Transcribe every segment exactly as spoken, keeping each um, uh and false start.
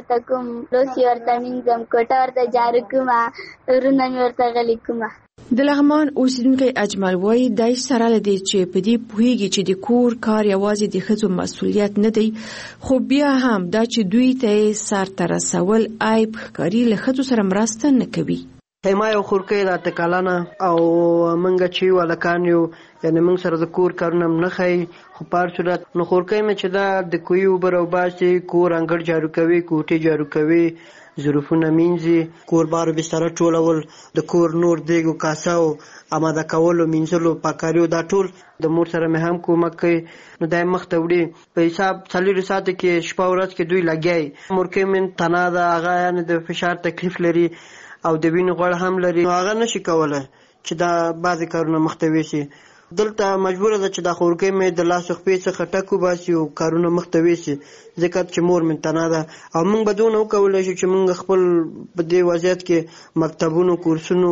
ورته کوم، لوسی ورته مینځم، کوټه ورته جارو کوم، ورونه مې ورته غلي کوم. د لغمان اوسیدونکی اجمل وایي دی سره له دې چې په دې پوهیږي چې د کور کار یوازې د ښځو مسؤلیت نه دی، خو بیا هم دا چې دوی ته سرته رسول عیب ښکاري، له ښځو سره مرسته نه کوي. ما یو خورکۍ د اته کلنه او موږ چې یو هلکان یو، یعنې موږ سره د کور کارونه هم نه ښایي، خو په هر صورت نو خورکۍ مې چې دا د کوهي اوبه راوباسي، کور انګړ جارو کوي، کوټې جارو کوي، ظروفونه مینځي، کور بار بستره ټولول، د کور نور دیګ او کاسه او اماده کولو، مینځلو، پاکاریو، دا ټول د مور سره مې هم کومک کوي. نو دا یې مخته وړي په حساب څلورو ساعتو کې شپه ورځ کې دوی لګیا وي. مورکۍ مې تنه ده، هغه یعنې د فشار تکلیف لري او د وینې غوړ هم لري، نو هغه نشي کولی چې دا بعضې کارونه مخته ویسي. دلته مجبوره ده چې دا خورکۍ مې د لاس خپې څخه ټک وباسي او کارونه مخته ویسي، ځکه چې مور مې تنه ده. او موږ به دونه وکولی شو چې موږ خپل په دې وضعیت کې مکتبونو، کورسونو،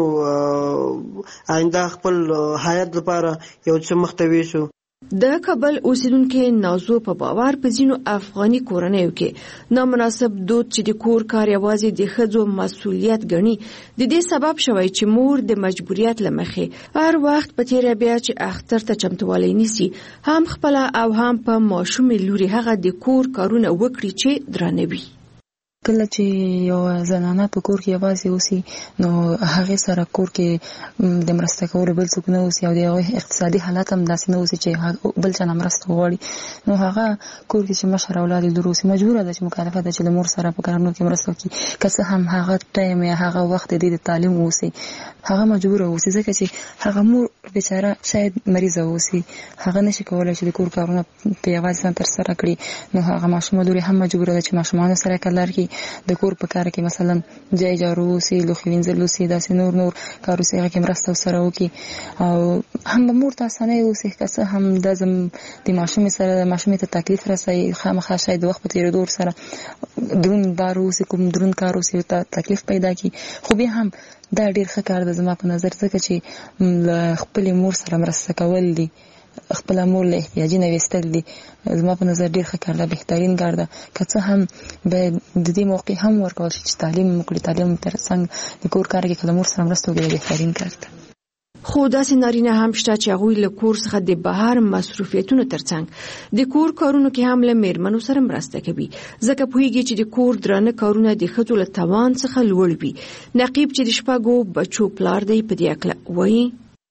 آینده خپل حیات لپاره یو څه مخته ویسو. د کابل اوسیدونکي نازو په باور په ځینو افغاني کورنیو کې نامناسب دود چې د کور کار یوازې د ښځو مسؤلیت ګڼي د دې سبب شوی چې مور د مجبوریت له مخې هر وخت په تیره بیا چې اختر ته چمتووالی نیسي، هم خپله او هم په ماشومې لوري هغه د کور کارونه وکړي چې درانه وي. کله چې یو زنانه په کور کې یوازې اوسي نو هغې سره کور کې د مرسته کولو بل څوک نه اوسي او د هغوی اقتصادي حالت هم داسې نه اوسي چې بل چا نه مرسته وغواړي، نو هغه کور کې چې مشر اولاد لور اوسي مجبوره ده چې مکلفه ده چې د مور سره په کارونو کې مرسته وکړي، که څه هم هغه ټایم یا هغه وخت د تعلیم اوسي، هغه مجبوره اوسي ځکه چې هغه مور بیچاره شاید مریضه اوسي، هغه نشي کولی چې د کور کارونه په یوازې ځان ترسره کړي، نو هغه ماشومه لور هم مجبوره ده چې ماشومانو سره کار کړي، د کور په کار کې مثلا جای جارو اوسي، لوښي وینځل اوسي، داسې نور نور کار اوسي، هغه کې مرسته ورسره وکړي. او هم به مور ته اسانۍ اوسي، که څه هم دا زم د ماشومې سره ماشومې ته تکلیف رسوي، خامخا شاید د وخت په تېرېدو ورسره دروند بار اوسي، کوم دروند کار اوسي ورته تکلیف پیدا کړي، خو بیا هم دا ډېر ښه کار ده زما په نظر، ځکه چې له خپلې مور سره مرسته کول دي، خپل مور له احتیاجي نه ویستل دي، زما په نظر ډېر ښه کار ده، بهترین کار ده. که څه هم باید د دې موقع هم ورکول شي چې تعلیم وکړي، تعلیم تر څنګ د کور کار کې که له مور سره مرسته وکړي بهترین کار ده. خو داسې نارینه هم شته چې هغوی له کور څخه د بهر مصروفیتونو ترڅنګ د کور کارونو کې هم له میرمنو سره مرسته کوي، ځکه پوهیږي چې د کور درانه کارونه د ښځو له توان څخه لوړ وي. نقیب چې د شپږو بچو پلار دی په دې هکله وایي: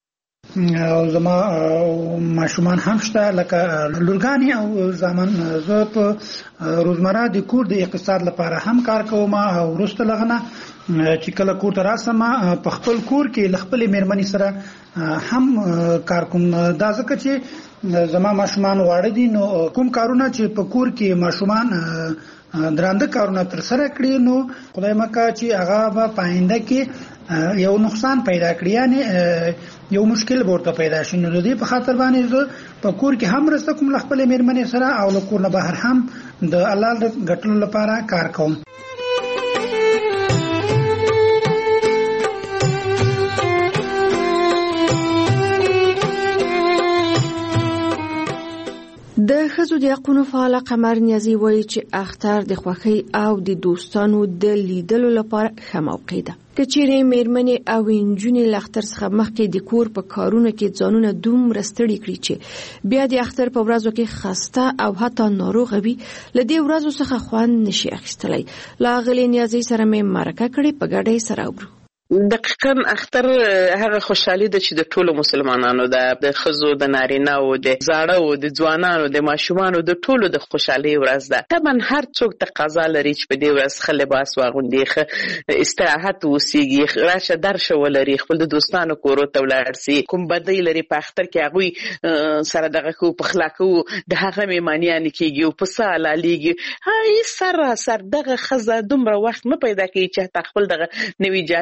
او زما ماشومان هم شته لکه لورګانې او زامن. زه په روزمره د کور د اقتصاد لپاره هم کار کوم او وروسته له هغه نه چې کله کور ته راسم په خپل کور کې له خپلې مېرمنې سره هم کار کوم. دا ځکه چې زما ماشومان واړه دي، نو کوم کارونه چې په کور کې ماشومان درانده کارونه ترسره کړي نو خدای مکه چې هغه به په آینده کې یو نقصان پیدا کړي، یعنی یو مشکل ورته پیدا شي. نو د دې په خاطر باندې زه په کور کې هم مرسته کوم له خپلې مېرمنې سره او له کور نه بهر هم د حلال ګټلو لپاره کار کوم. د ښځو د حقونو فعاله قمر نیازي وایي چې اختر د خوښۍ او د دوستانو د لیدلو لپاره ښه موقع ده. که چیرې میرمنې او نجونې له اختر څخه مخکې د کور په کارونو کې ځانونه دومره ستړي کړي چې بیا د اختر په ورځو کې خسته او حتی ناروغه وي، له دې ورځو څخه خوند نشي اخیستلی. له ښاغلې نیازي سره مې مرکه کړې، په ګډه سره اورو. دقیقاً اختر هغه خوشحالي ده چې د ټولو مسلمانانو ده، د ښځو، د نارینه‌و، د زاړه‌و، د ځوانانو، د ماشومانو، د ټولو د خوشحالۍ ورځ ده. طبعا هر څوک تقاضا لري چې په دې ورځ ښه لباس واغوندي، ښه استراحت وسیږي، راشه درشه ولري، خپل د دوستانو کورو ته ولاړ سي. کوم بدۍ لري په اختر کې هغوی سره دغه کوو، پخلا کوو، د هغه مېمانیانې کېږي او پسه حلالېږي. هاي سر سر دغه ښځه دومره وخت نه پیدا کوي چې حتی خپل دغه نوي جامې که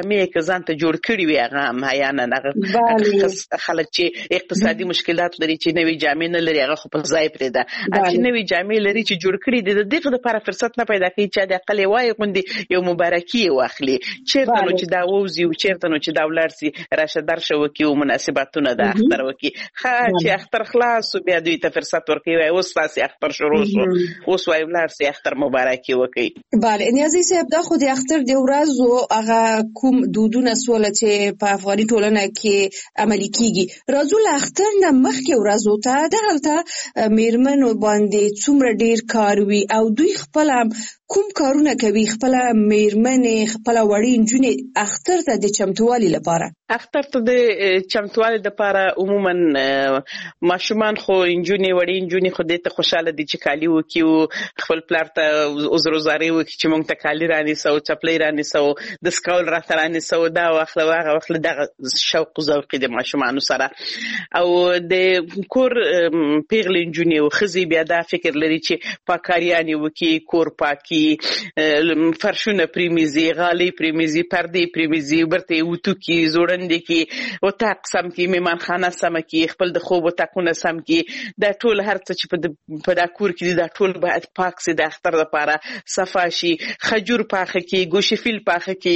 هغه ځان ته جوړ کړی وي هغه هم حیانا هغه خلک چې اقتصادي مشکلات لري چې نوې جامې نه لري هغه خو په ځای پرې ده چې نوې جامې لري چې جوړ کړي دي دغه لپاره فرصت نه پیدا کوي چې د عقل وای غوندي یو مبارکي واخلي چیرته نو چې دا ووزي او چیرته نو چې دا ولرسي راشه درشه وکي او مناسباتونه د اختر وکي خا چې اختر خلاص بیا دوی ته فرصت ورکوي اوس تاسو اختر شروع شو اوس وای ولرسي اختر مبارکي وکي bale نیازي صاحب دا خو د اختر د ورځو هغه کوم دودونه سول چې په افغاني ټولنه کې عملي کیږي راځو له اختر نه مخکې ورځو ته دغلته میرمن باندې څومره ډیر کار وي او دوی خپل کوم کارونه کوي خپل میرمن خپل وړي نجونې اختر ته د چمتووالي لپاره اختر ته د چمتووالي لپاره عموما ماشومان خو نجونې وړي نجونې خو دې ته خوشاله دي چې کالي وکيو خپل پلار ته عذرزاري وکي چې مونږ ته کالي راني سو چپلې راني سو د سکول راته راني سو دا واخله واغه واخله د شوق ذوق د ماشومان سره او د کور پیغلې نجونې او خزي بیا دا فکر لري چې پاکاریاني وکي کور پاکي فرشونه پریمیزي غالي پریمیزي پردې پریمیزي برته وټو کی زوړندې کی او تاق سم کی میمان خانه سم کی خپل د خوب تاقونه سم کی دا ټول هر څه چې په دا کور کې دا ټول باید پاک سي د اختر لپاره صفا شي خجور پاخه کی ګوشفیل پاخه کی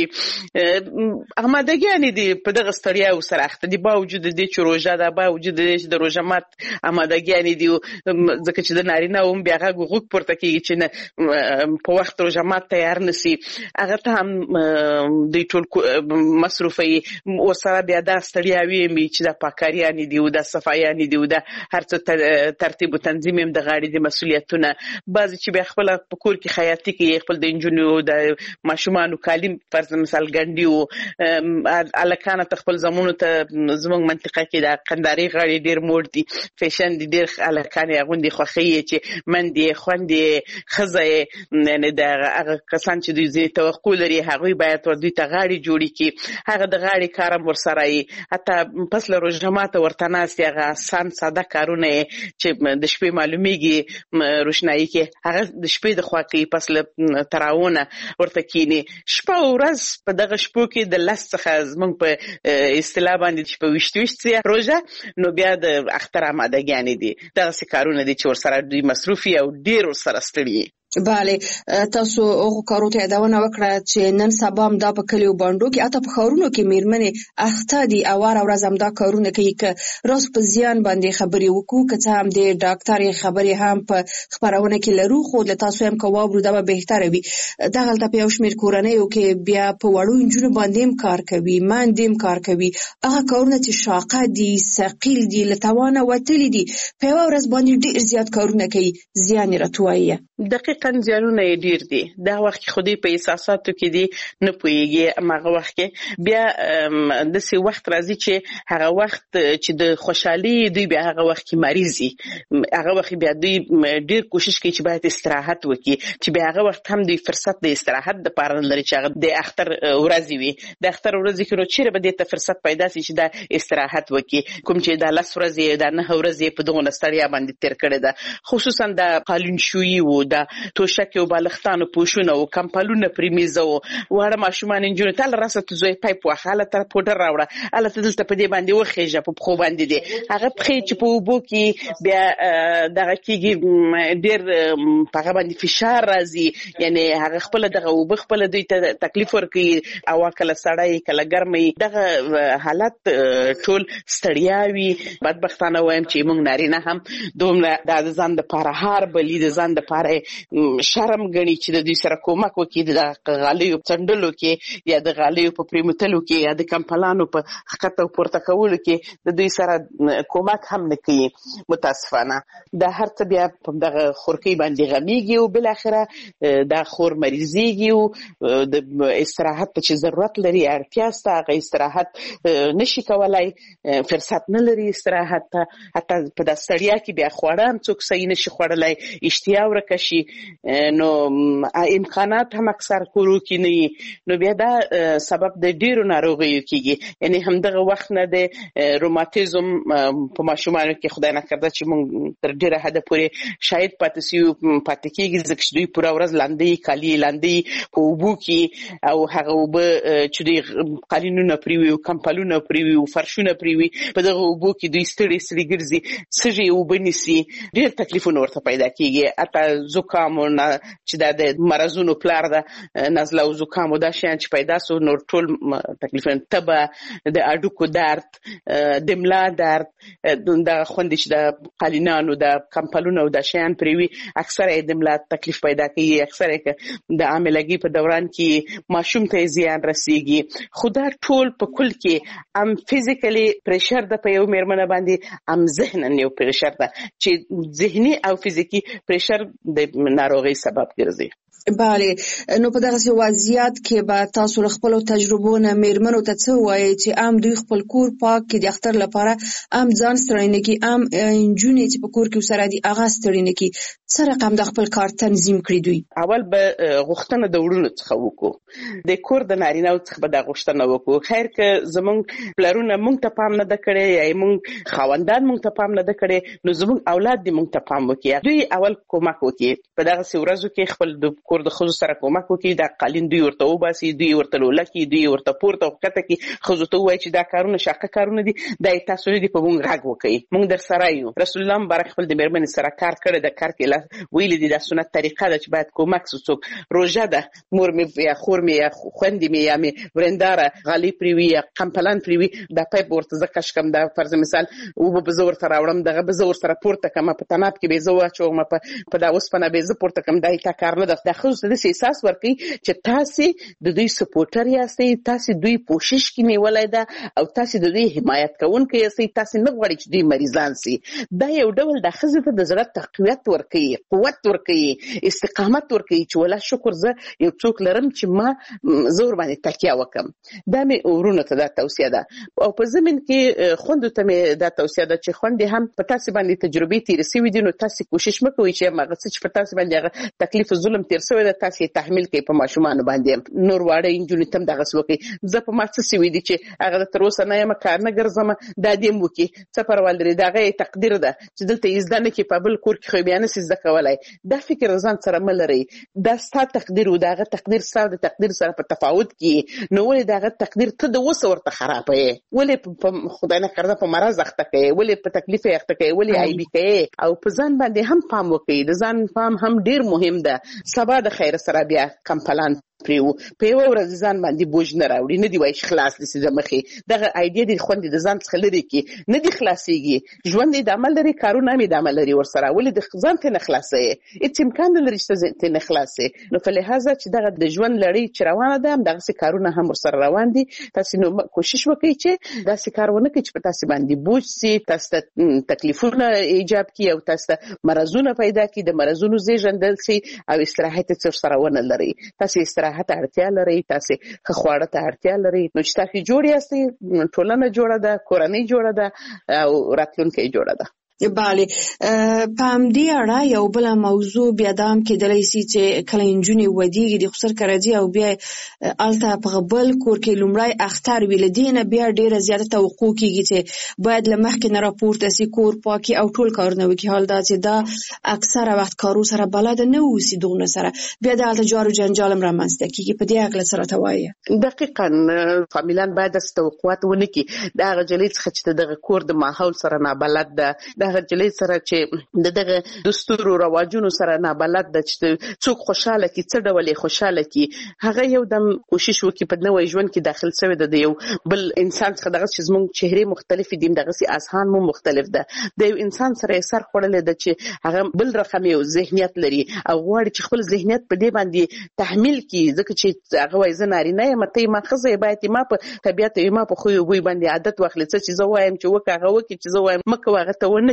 آمادګیانی دي په دغه ستړیا سره اخته دي باوجود د چروجا دا باوجود د روزه مات آمادګیانی دي ځکه چې د نارینه هم بیا غوږ پورته کیږي چې په وخت روزه مات تیار نسی هغه ته هم د ټول مصرفي وسره بیا دا ستړیاوي می چې د پاکاریانی دی او د صفایانی دی او د هر څه ترتیب او تنظیم هم د غاړي د مسولیتونه بعضی چې بیا خپل په کور کې خیاطي کې خپل د انجنونو د ماشومان کالم فرض مثال ګنډي او الکانه تخپل زمونو ته زموږ منطقه کې د قنداري غاړي ډیر موډ دي فیشن دي ډیر الکانه غوندي خوخي چې من دي خوندې خزه نه د هغه کسان چې دوی زی توقع لري هغه باید ور دوی ته غاړي جوړي کی هغه د غاړي کارم ورسره ای حتی پس له روزمات ورته ناس هغه سان ساده کارونه چې د شپې معلومیږي روشنايي کې هغه د شپې د خوا کې پس له تراونه ورته کینی شپه ورځ په دغه شپو کې د لاس څخه زمونږ په اصطلاح باندې چې په وشتوشت روزه نو بیا د اختر آمادګیانی دي دغه کارونه دي چې ورسره دوی مصروفي او ډیر ورسره ستړي bale تاسو هغه کارو ته یادونه وکړه چې نن سبا هم دا په کلیو باندې کې اته په خورونو کې میرمنې اخته دي او ور ورځ هم دا کارونه کوي چې راس په زیان باندې خبري وکړو که څه هم د ډاکټر خبري هم په خبرونه کې لرو خو له تاسو هم کوابرو دا به بهتره وي دغه ته په یو شمیر کورنۍ کې بیا په وړو انجونو باندې هم کار کوي ماندې هم کار کوي هغه کارونه چې شاقه دي ثقيل دي لتوانه وتلی دي په یو ورځ باندې ډیر زیات کارونه کوي زیان راتوي دقیقاً ځانونه ډیر دي دا وخت خودي په احساساتو کې دي نه پويږي هغه وخت کې بیا د سی وخت راځي چې هغه وخت چې د خوشحالي دوی بیا هغه وخت کې مریضي هغه وخت بیا دوی ډیر کوشش کوي چې باید استراحت وکړي چې بیا هغه وخت هم دوی فرصت د استراحت د پاره لري چې هغه د اختر ورځ وي د اختر ورځ کې نو چیرې به د فرصت پیدا شي چې د استراحت وکړي کوم چې د لاس ورځ د نه ورځ په دغه ستړیا باندې تیر کړي ده خصوصا د قالون شویی و د توشک او بالښتانو پوښونه او کمپلونه پریمیزه او وړه ماشومان انجونو تل راسته زوی پایپ واخاله تر پودر راوړه اله دلته په دې باندې وخېجه په خو باندې دي هغه پخې چې په وبو کې بیا دغه کېږي ډېر په باندې فشار راځي یعنی هغه خپل دغه وب خپل دوی ته تکلیف ورکي او کله سړی کله ګرمي دغه حالت ټول ستړیاوي بدبختانه وایم چې موږ نارینه هم دومره د ځان د پاره هار بلی د ځان د پاره شرم غني چې د دې سره کومک وکړي د غالیو څنډلو کې یا د غالیو په پریمتلو کې یا د کمپلانو په حقیقت او پورته کولو کې د دې سره کومک هم نه کوي متاسفانه د هر څه بیا په دغه خورکی باندې غمیږي او بل اخره د خور مریضيږي او د استراحت چې ضرورت لري اړتیا ستاسو استراحت نشي کولای فرصت نه لري استراحت حتی په د ستړیا کې بیا خوړم څوک صحیح نشي خوړلای اشتیا ورکشي نو امکانات هم اکثر کورو کې نه نو بیا دا سبب د ډیرو ناروغیو کېږي. یعنی همدغه وخت نه د روماتیزم په ماشومانو کې خدای نکرده چې موږ تر ډیره حده پورې شاید پاتې سیو پاتې کېږي ځکه چې دوی پوره ورځ لاندې کالي لاندې په اوبو کې او هغه اوبه چې دوی قالینونه پرې وي او کمپلونه پرې وي او فرشونه پرې وي په دغه اوبو کې دوی ستړي ستړي ګرځي سږي اوبه نیسي ډېر تکلیفونه ورته پیدا کېږي. حتی زکام چې دا د مرضونو پلار ده نزله او زکام او دا شیان چې پیدا سو نور ټول تکلیفونه تبه د اډوکو درد د ملا درد د خوندې چې د قالینانو د کمپلونو او د شیان پرې وي اکثره یې د ملا تکلیف پیدا کوي. اکثره یې د حاملګي په دوران کې ماشوم ته زیان رسیږي. خو دا ټول په کل کې ام فزیکلی پریشر د په یو میرمنه باندې ام ذهنن یو پریشر ده چې ذهني او فزیکی پریشر د ناروغي سبب ګرځي. بله نو په دغه وضعیت کې به تاسو له خپل تجربو نه میرمنو ته څه وایي چې ام دوی خپل کور پاک کړي د اختر لپاره ام ځان ستړي نه کړي ام انجونې چې په کور کې وسره دي هغه ستړي نه کړي څه رقم د خپل کار تنظیم کړي دوی؟ اول به غوښتنه د وړونو څخه وکړو د کور د نارینه‌و څخه به دا غوښتنه وکړو. خیر که زمونږ پلرونه مونږ ته پام نه ده کړی یا مونږ خاوندان مونږ ته پام نه ده کړی نو زمونږ اولاد دې مونږ ته پام وکړي. دوی اول کومک وکړي په دغسې ورځو کې خپل د کور د ښځو سره کومک وکړي. دا قالین دوی ورته وباسي دوی ورته لوله کړي دوی ورته پورته او ښکته کړي. ښځو ته ووایي چې دا کارونه شاقه کارونه دي دا یې تاسو نه دي په مونږ غږ وکړئ مونږ در سره یو. رسول الله مبارک خپل د مېرمنې سره کار کړی د کار کې ویلي دي دا سنت طریقه ده چې باید کومک سو څوک روژه ده مور مې یا خور مې یا خویندې مې یا مې ورنداره غالۍ پرې وي یا قمپلان پرې وي دا پیپ ورته زه کش کړم دا فرض مثال اوبه به زه ورته راوړم دغه به زه ورسره پورته کړم په تناب کې به یې زه واچوم په دا اوسپنه به یې زه پورته کړم دا یې تا کار نه ده. دا ښځو ته داسې احساس ورکوي چې تاسې د دوی سپورټر یاستئ تاسې دوی پوشش کې نیولی ده او تاسې د دوی حمایت کوونکي یاستئ تاسې نه غواړئ چې دوی مریضان سي. دا یو ډول د ښځې ته د زړه تقویت ورکوي قوت ورکوي استقامت ورکوي چې ولا شکر زه یو څوک لرم چې ما زه ورباندې تکیه وکړم. دا مې ورونو ته دا توصیه ده. او په ضمن کې خویندو ته مې دا توصیه ده چې خویندې هم په تاسې باندې تجربې تېرې سوي دي نو تاسې کوشش مه کوئ چې هغه څه چې په تاسې باندې هغه تکلیف او ظلم تېر سوی ده تاسې یې تحمیل کوئ په ماشومانو باندې. نور واړه نجونې ته هم دغسې وکړئ. زه په ما څه سوي دي چې هغه تر اوسه نه یم کار نه ګرځم دا دې هم وکړي څه پروا لري د هغه یې تقدیر ده چې دلته یې زده نه کړي په بل کور کې خو بیا نسي زده کولی. دا فکر د ځان سره مه لرئ. دا ستا تقدیر و د هغه تقدیر ستا د تقدیر سره په تفاوت کې نو ولې د هغه تقدیر ته د اوسه ورته خرابوې ولې په خدای نکرده په مرض اخته کوې ولې په تکلیف یې اخته کوې ولې عیبي کوې. او په ځان باندې هم پام وکړئ. د ځان پام هم ډیر مهم ده. سبا د خیر سره بیا کمپلان پریو په یو ورځ ځان باندې بوج نه راوړي نه دی وای خلاص دي چې مخې دغه ایډیا د خوندې د ځان څخه لري کې نه دی خلاصيږي. ژوند د عمل لري کارونه مې د عمل لري ورسره ولې د ځان ته نه خلاصي هیڅ امکان نه لري چې ته نه خلاصي. نو په لحاظه چې دغه د ژوند لړۍ چې روانه ده هم دغه کارونه هم ورسره روان دي. تاسو نو کوشش وکړئ چې داسې کارونه کوي چې په تاسو باندې بوج سي تاسو تکلیفونه ایجاب کړي او تاسو مرزونه پیدا کړي د مرزونو زیږندل سي او استراحت څخه سره ونه لري. تاسو استراحت ته اړتیا لري تاسو خواړه ته اړتیا لري نو چې تاسو جوړ یاستئ ټولنه جوړه ده کورنۍ جوړه ده او راتلونکي جوړه ده. بله په همدې اړه یو بل موضوع بیا دا هم کېدلی سي چې کله نجونې ودیږي د خسر کرځي او بیا الته په بل کور کې لومړی اختر وي له دې نه بیا ډېره زیاته توقع کېږي چې باید له مخکې نه راپورته سي کور پاکي او ټول کارونه وکړي. حال دا چې دا اکثره وخت کارو سره بلده نه اوسي دغونه سره بیا د هلته جار و جنجال هم رامنځته کېږي. په دې هکله څه راته وایې؟ دقیقا فامیلان باید داسې توقعات ونه کړي د هغه نجلۍ څخه چې د دغه کور د ماحول سره نابلد ده دغه نجلۍ سره چې د دغه دستورو رواجونو سره نابلد ده چې څوک خوشحاله کړي څه ډول یې خوشحاله کړي هغه یو دم کوشش وکړي په نوی ژوند کې داخل شوی ده د یو بل انسان څخه دغه چې زموږ چهرې مختلفې دي دغسې اذهان مو مختلف ده د یو انسان سره یې سر خوړلی ده چې هغه بل رقم یو ذهنیت لري او غواړي چې خپل ذهنیت په دې باندې تحمیل کړي ځکه چې هغه وایي زه نارینه یم ته یې ما ښځه یې باید یې ما په طبیعت یې ما په خوی و بوی باندې عادت واخلي څه چې زه وایم چې وکړه هغه وکړي چې زه وایم مه کوه هغه ته ونه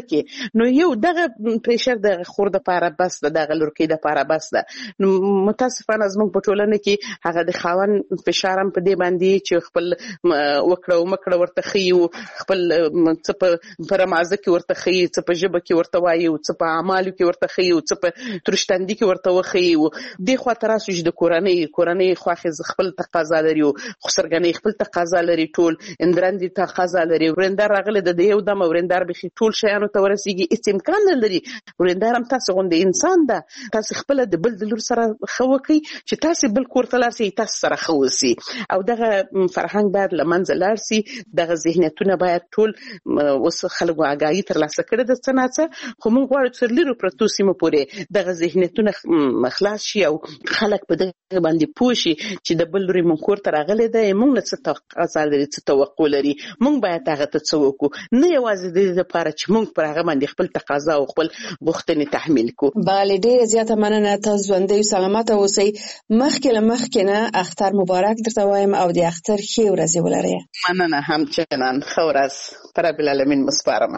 کې نو یو دغه پریشر د خور د پاره بس د دغه لورکې د پاره بس ده. نو متاسفانه زموږ په ټولنه کې هغه د خاون فشارم په دې باندې چې خپل وکړه او مکړه ورته خيو، خپل څه په پرمازه کې ورته خيو، څه په ژبه کې ورته وایي، څه په اعمالو کې ورته خيو، څه په ترشتندي کې ورته وخيو. د خوا تراسو چې د کورنۍ کورنۍ خواخې خپل تقاضا لري، خسرګنۍ خپل تقاضا لري، ټول اندرندي تقاضا لري. ورندار راغله د یو دم ورندار به ټول شیانو ته ورسیږي، هیڅ امکان نه لري. ورندار هم تاسو غونډه انسان ده، تاسو خپل د بل د لور سره خوکي چې تاسو بل کور ته لارسي، تاسو سره خوسي. او دغه فرهنګ باید لمنځه لاړ شي. دغه ذهنیتونه باید ټول اوس خلکو آگاهي ترلاسه کړي د څناڅه. خو موږ غواړو چې لرو پرتو سیمو پورې دغه ذهنیتونه خلاص شي او خلک په دغه باندې پوه شي چې د بل لوري مونږ کور ته راغلي ده، موږ نه څه تقاضا لري، څه توقع لري. موږ باید هغه ته څه وکړو، نه یوازې د دې لپاره چې موږ پر هغه باندې خپل تقاضا او خپل غوښتنې تحمیل کړو. بله، ډېره زیاته مننه. تاسو ژوندی او سلامت اوسئ. مخکې له مخکې نه اختر مبارک درته وایم او د اختر ښې ورځې ولرئ. مننه همچنان. ښه ورځ پر رب العالمین مسپارم.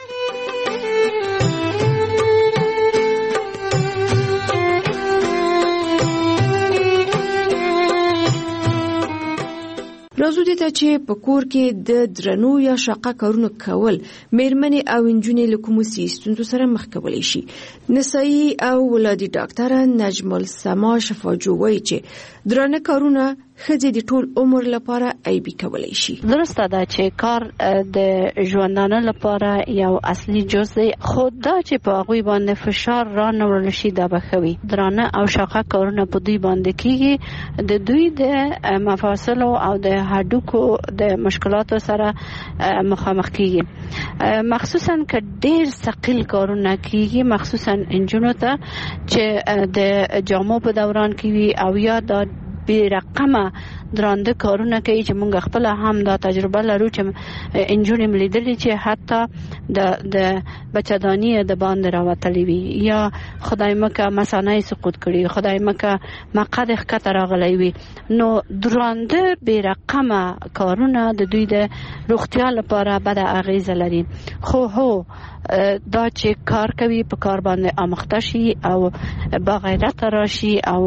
راځو دې ته چې په کور کې د درنو یا شاقه کارونو کول مېرمنې او نجونې له کومو ستونزو سره مخ کولی شي. نسایي او ولادي ډاکټره نجم السما شفاجو وایي چې درنه کارونه ښځې د ټول عمر لپاره عیبي کولی شي. درسته ده چې کار د ژوندانه لپاره یو اصلي جز دی، خو دا چې په هغوی باندې فشار را نه وړل شي دا به ښه وي. درانه او شاقه کارونه په دوی باندې کېږي، د دوی د مفاصلو او د هډوکو د مشکلاتو سره مخامخ کېږي، مخصوصا که ډېر ثقیل کارونه کېږي، مخصوصا انجونو ته چې د جامو په دوران کې وي او یا دا بی رقمه درانده کارونه کوي چې مونږ خپل هم دا تجربه لرو چې انجونې ملیدلې چې حتی د د بچدانی د باندې راوتلې وي یا خدای مکه مثانه سقوط کړي، خدای مکه مقعد ښکته راغلی وي. نو درانده بی رقمه کارونه د دوی د روغتیا لپاره بد اغیزه لري. خو هو دا چې کار کوي په کار باندې آموخته شي او با غیرت راشي او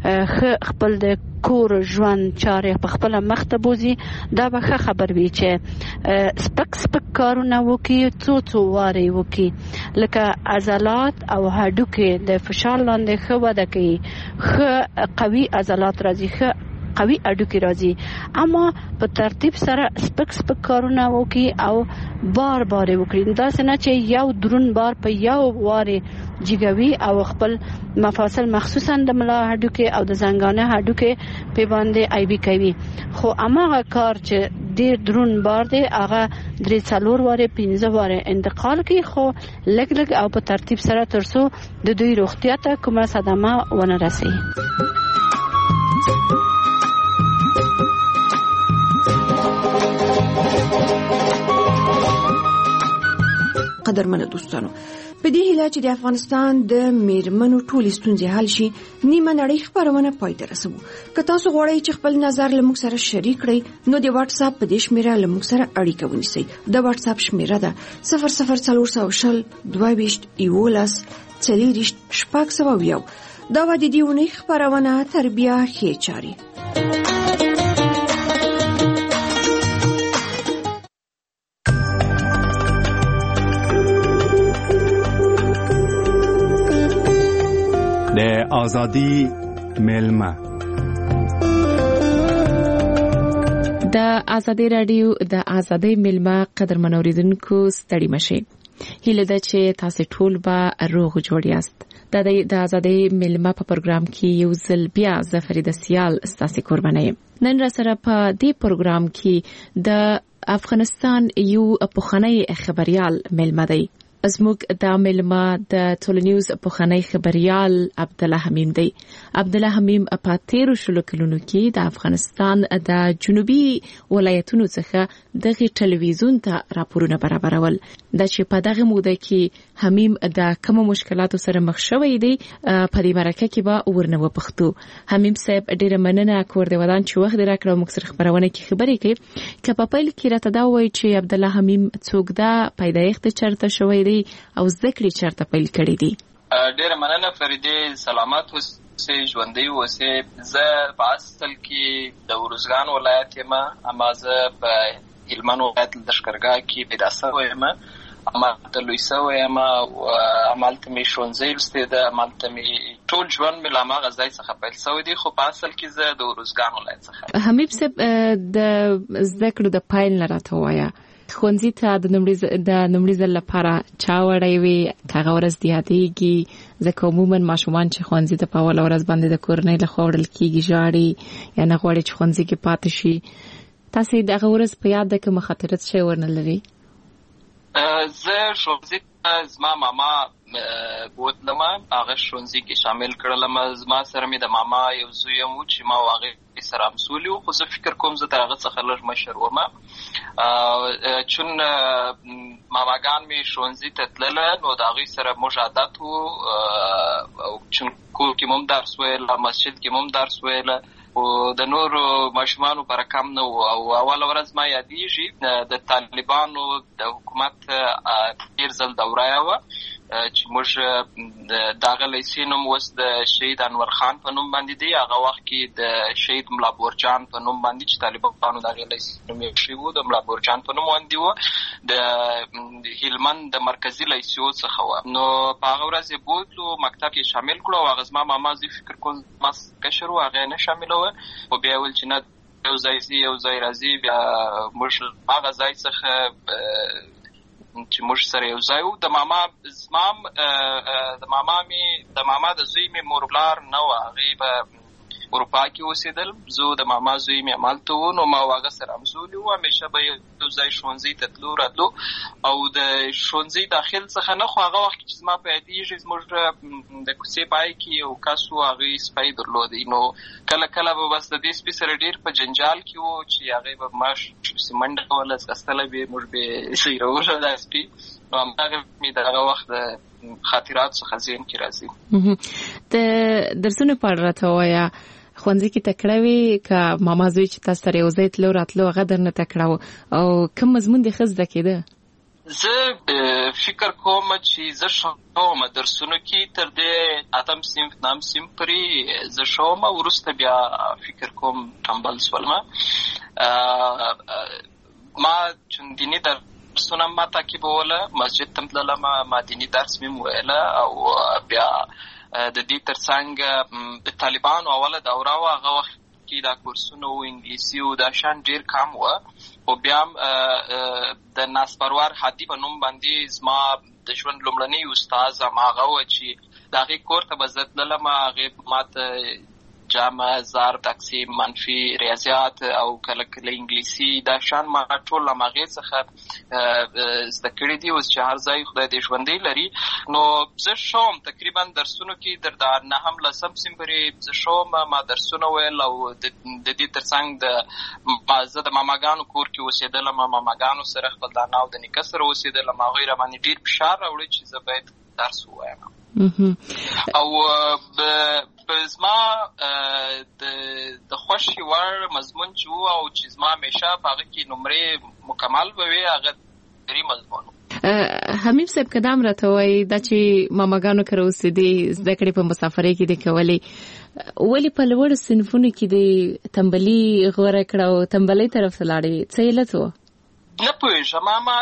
خپل د کور ژوند چارې په خپل مخ ته بوزي، دا به ښه خبر وي چې سپک سپک کارونه وکړي، څو څو وارې وکړي، لکه عضلات او هډوکې د فشار لاندې ښه وده کوي، ښه قوي عضلات راځي، ښه قوي اډوکی راځي. اما په ترتیب سره سپک سپک کارونه وکړي او بار بار وکړي، دا څنګه چې یو درون بار په یو واره جګوي او خپل مفاصل مخصوصا د ملا هډوکی او د زنګانه هډوکی په باندې ایبي کوي. خو اماغه کار چې ډیر درون بار دی هغه درې څلور واره پنځه واره انتقال کوي، خو لګ لګ او په ترتیب سره ترڅو د دوی روغتیا ته کومه صدمه ونه رسي. قدرمنو دوستانو، په دې هیله چې د افغانستان د میرمنو ټولې ستونزې حل شي، نیمه نړۍ خبرونه پای ته رسوو. که تاسو غواړئ چې خپل نظر له موږ سره شریک کړئ نو د واتس اپ په دې شمیره له موږ سره اړیکه ونیسئ. د واتس اپ شمیره ده صفر صفر څلور سوه شل دوه ویشت یولس څلېرویشت شپږ سوه یو. دا وه د دې اونۍ خپرونه تربیه ښې چارې. د آزادی ملما د آزادی رادیو د آزادی ملما قدرمن اوریدونکو ستړي مشي. هیله ده چې تاسو ټول به روغ جوړ یاست. د آزادی ملما په پروګرام کې یو ځل بیا زفرید سیال ستاسو قرباني. نن را سره په دې پروګرام کې د افغانستان یو پخوانی خبريال ملما دی. زموږ د ملما د ټولنیوز پخوانی خبريال عبد الله حمیم دی. عبد الله حمیم په تیرو شلو کلونو کې د افغانستان د جنوبي ولایتونو څخه دغه ټلویزیون ته راپورونه برابرول. د چې په دغه موده کې حمیم د کوم مشکلاتو سره مخ شوی دی په دې مرکه کې به ورنه وپختو. حمیم صاحب ډیره مننه کور دی ودان چې وخت راکړو موږ سره خبرونه کې خبرې کوي. که په پیل کې راته دا وایي چې عبد الله حمیم څوک دا پیدایښت چرته شوی دی ښوونځي او زده کړې چېرته پیل کړي دي؟ ډېره مننه فريدې، سلامت اوسئ، ژوندی اوسئ. زه په اصل کې د ارزګان ولایت یم، اما زه په هلمند ولایت لښکرګاه کې پیدا شوی یم. همالته لوی شوی یم او همالته مې ښوونځی لوستی ده، همالته مې ټول ژوند مې له هماغه ځای څخه پیل شوی دی، خو په اصل کې زه د ارزګان ولایت څخه. حمیب صاحب، د زده کړو د پیل نه راته ووایه، ښوونځي ته د لومړي ځل لپاره چا وړی وي؟ که هغه ورځ دې یادېږي؟ ځکه عموما ماشومان چې ښوونځي ته په اوله ورځ باندې د کورنۍ لخوا وړل کېږي ژاړي یا نه غواړي چې ښوونځي کې پاتې شي. تاسې د هغه ورځ په یاد ده که مخاطرت شی ورنه لري؟ زه ښوونځي ته زما ماما بوتلم، هغه ښوونځي کې شامل کړلم. زما سره مې د ماما یو زوی هم و چې ما او هغې سره همسولي وو، خو زه فکر کوم زه تر هغه څخه لږ مشر وم. چون ماماګان مې ښوونځي ته تلله نو د هغوی سره موږ عادت وو، چون کور کې مو هم درس ویله، مسجد کې مو هم درس ویله، او د نورو ماشومانو پر کم نه وو. او اوله ورځ ما یادېږي د طالبانو د حکومت تېر ځل دوره وه چې موږ د هغه لیسې نوم اوس د شهید انور خان په نوم باندې دی. هغه وخت کې د شهید ملا بورجان په نوم باندې چې طالبانو د هغې لیسې نوم یې ایښی و، د ملا بورجان په نوم باندې و، د هلمند د مرکزي لیسو څخه وه. نو په هغه ورځ یې بوتلو، مکتب کې شامل کړو او هغه زما ماما زه فکر کوم زما کشر و، هغه یې نه شاملوه، خو بیا یې ویل چې نه یو ځای ځي یو ځای راځي. بیا موږ هغه ځای څخه چې موږ سره یو ځای وو. د ماما زما د ماما مې د ماما د زوی مې مور پلار نه وه، هغې په اروپا کې اوسېدل، زه د ماما زوی مې همالته وو، نو ما او هغه سره همزولي وو، همیشه به یو ځای ښوونځي ته تلو راتلو. او د ښوونځي داخل څخه نه، خو هغه وخت کې چې زما په یادېږي زموږ د کوڅې پای کې یو کس و، هغوی سپی درلودی، نو کله کله به بس د دې سپي سره ډېر په جنجال کې وو چې هغې به ماش پسې منډه کوله، ځغستله به یې، موږ به یې سیروله دا سپي. نو همدغه مې د هغه وخت د خاطراتو څخه ذهن کې راځي. د درسونو په اړه راته ووایه، ښوونځي کې تکړه وې که ماما زوی چې تاسو سره یو ځای تلو راتلو هغه درنه تکړه و، او کوم مضمون دې ښه زده کېده؟ زه فکر کوم چې زه ښه وم درسونو کې، تر دې اتم صنف نهم صنف پورې زه ښه وم، وروسته بیا فکر کوم ټمبل شولم. ما چون دیني درسونه ما تعقیبوله، مسجد ته تللم، ما دیني درس مې ویله، او بیا د دې ترڅنګ د طالبانو اوله دوره وه، هغه وخت کې دا کورسونه و انګلیسي و دا شان ډېر کم وه. خو بیا هم د ناسپروار هادي په نوم باندې زما د ژوند لومړنی استاد هم هغه وه چې د هغې کور ته به زه تللم، هغې ما ته جمع، ضرب، تقسیم، منفي، ریاضیات او کله کله انګلیسي دا شان ما ټول له هغې څخه زده کړي دي. اوس چې هر ځای خدای دې ژوندی لري. نو زه ښه وم تقریبا درسونو کې، تر د نهم لسم صنف پورې زه ښه وم، ما درسونه ویل. او د دې ترڅنګ د زه د ماماګانو کور کې اوسېدلم، ماماګانو سره خپل د انا او د نیکه سره اوسېدلم. هغوی را باندې ډېر فشار راوړی چې زه باید درس ووایم. او زما د خوښې وړ مضمون چې و او چې زما همیشه په هغه کې نمرې مکمل به وي، هغه دري مضمون و. حمیب صاحب، که دا هم راته وایي دا چې ماماګانو کره اوسېدې، زده کړې په مسافرۍ کې دې کولې، ولې په لوړو صنفونو کې دې تنبلي غوره کړه او تنبلۍ طرف ته لاړې؟ څه علت و؟ نه پوهېږم، ما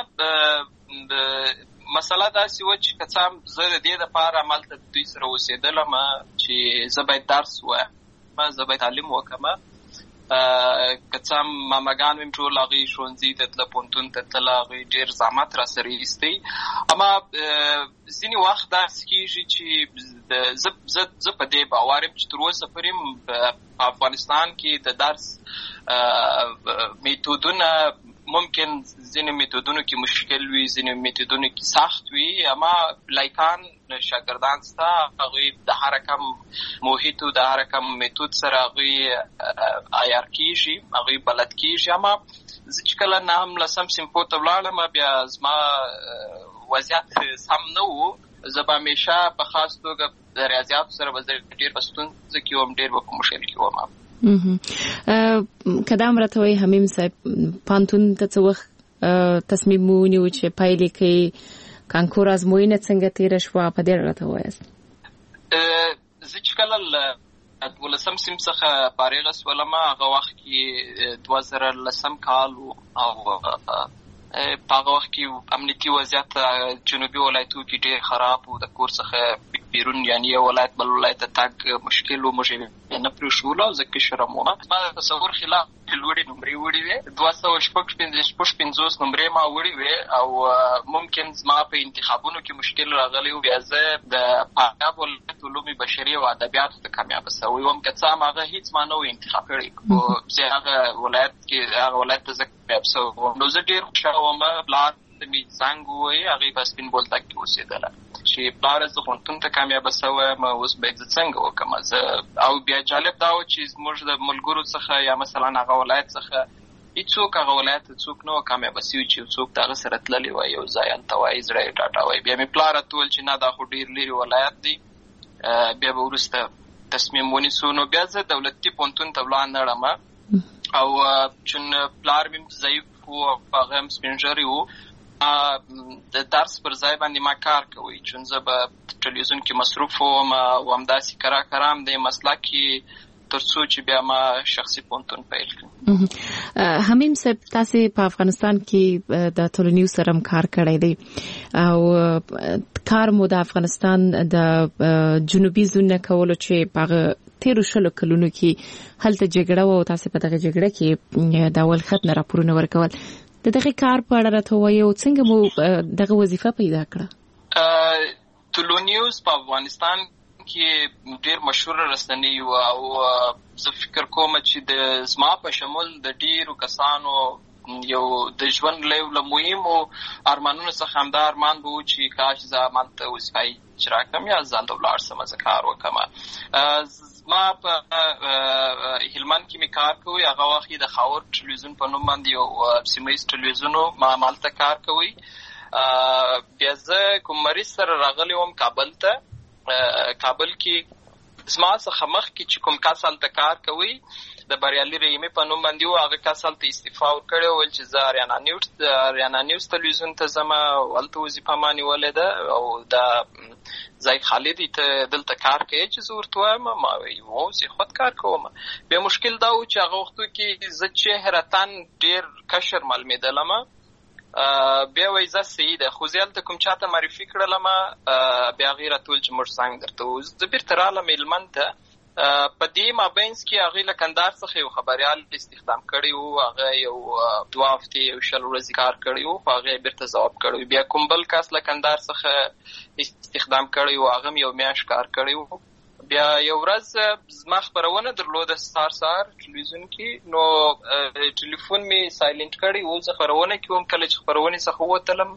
مسله داسې وه چې که څه هم زه د دې دپاره همالته دوی سره اوسېدلم چې زه باید درس ووایم، زه باید تعلیم وکړم. که څه هم ماماګان مې ټول هغوی ښوونځي ته تله، پوهنتون ته تله، هغوی ډېر زحمت را سره ایستی. اما ځینې وخت داسې کېږي چې زه په دې باور یم چې تر اوسه پورې په افغانستان کې د درس میتودونه ممکن ځینې میتودونو کې مشکل وي، ځینې میتودونو کې سخت وي، اما لایکان شاګردان سته، هغوی د هر کم محیط د هر کم میتود سره هغوی عیار کېږي، هغوی بلد کېږي. اما زه چې کله نهم لسم صنفو ته ولاړم، بیا زما وضعیت سم نه و. زه به همیشه په خاص توګه د ریاضیاتو سره به زه ډېر په ستونزه کې وم، ډېر به په مشکل کې وم. که دا هم راته وایي حمیم صاحب، پوهنتون ته څه وخت تصمیم ونیو چې پیل یې کړې؟ کانکور ازموینه څنګه تیر شو په دې اړه ته وایاست؟ زه چې کله دولسم سیم څخه فارغ شولم هغه وخت کې دوه زره لسم کال او په هغه وخت کې امنیتي وضعیت جنوبي ولایتو کې ډېر خراب و. د کور څخه بیرون یعنی یو ولایت بل ولایت ته تګ مشکل و. موږ نه پرېښودلو او زه کشر وم. ما د تصور خلاف لوړې نمرې وړې وې، دوه سوه شپږ پنځوس نمرې ما وړې وې او ممکن زما په انتخابونو کې مشکل راغلی و. بیا زه د فاریاب ولایت علوم بشري او ادبیاتو ته کامیابه سوی وم. که څه هم هغه هېڅ ما نه و انتخاب کړی خو زه هغه ولایت کې هغه ولایت ته زه کامیاب سوی وم. نو زه ډېر خوشحاله وم. پلار مې زنګ ووایي، هغې په سپین بولدک کې اوسېدله چې پلاره زه پوهنتون ته کامیابه سوی یم، اوس باید زه څنګه وکړم. زه او بیا جالب دا و چې زموږ د ملګرو څخه یا مثلا هغه ولایت څخه هېڅوک هغه ولایت ته څوک نه و کامیابه سوي چې څوک د هغه سره تللی وای یو ځای هلته وایي زړه یې ډاډه وایي. بیا مې پلار راته وویل چې نه دا خو ډېر لرې ولایت دی. بیا به وروسته تصمیم ونیسو. نو بیا زه دولتي پوهنتون ته ولاړ نړم او چون پلار مې ضعیف و هغه هم سپین ږیری و، د درس پر ځای باندې ما کار کوي چون زه به ټلویزیون کې مصروف وم او همداسې کرا کرام د مسلک کې تر څو چې بیا ما شخصي پوهنتون پیل کړم. حمیم صاحب تاسو په افغانستان کې د ټولنیز سره کار کړی دی او کار مو د افغانستان د جنوبي زون کولو چې په تیرو شلو کلونو کې هلته جګړه و او تاسو په دغه جګړه کې د اول خط نه راپورونه ورکول. د دغه کار په اړه راته وایي او څنګه مو دغه وظیفه پیدا کړه؟ ټولنیز په افغانستان کې ډېر مشهور رسنۍ و او زه فکر کوم چې د زما په شمول د ډېرو کسانو یو د ژوند له یو له مهمو ارمانونو څخه همدا ارمان به و چې کاش زه همالته وظیفه اجرا کړم یا زه هلته ولاړ شم زه کار وکړم. ما په هلمند کې مې کار کوي، هغه وخت د خاور ټلویزیون په نوم باندې یو سیمه ییز ټلویزیون و، ما همالته کار کوي. بیا زه کوم مریض سره راغلی وم کابل ته. کابل کې زما څخه مخکې چې کوم کس هلته کار کوي د بریالي رحیمي په نوم باندې و، هغه کس هلته استعفا ورکړې وویل چې زه اریانا نیوز اریانا نیوز ټلویزیون ته ځم او هلته وظیفه ما نیولې ده او دا ځای خالي دی ته دلته کار کوي چې زه ورته وایم ما وایي هو زه خود کار کوم. بیا مشکل دا و چې هغه وختو کې زه چهرتن ډېر کشر معلومېدلم. بیا وایي زه صحیح ده خو زه هلته کوم چاته معرفي کړلم. بیا هغې راته وویل چې موږ څنګه درته ووایو. زه بېرته رالم هلمند ته. په دې مابینځ کې هغې له کندهار څخه یو خبریال استخدام کړی و، هغه یو دوه هفتې یو شل ورځې کار کړی و خو هغه یې بېرته ځواب کړی و. بیا کوم بل کس له کندهار څخه استخدام کړی و، هغه هم یو میاشت کار کړی و. بیا یو ورځ زما خپرونه درلوده سهار سهار ټلویزیون کې، نو ټلیفون مې سایلنټ کړی و. زه خپرونه کې وم، کله چې خپرونې څخه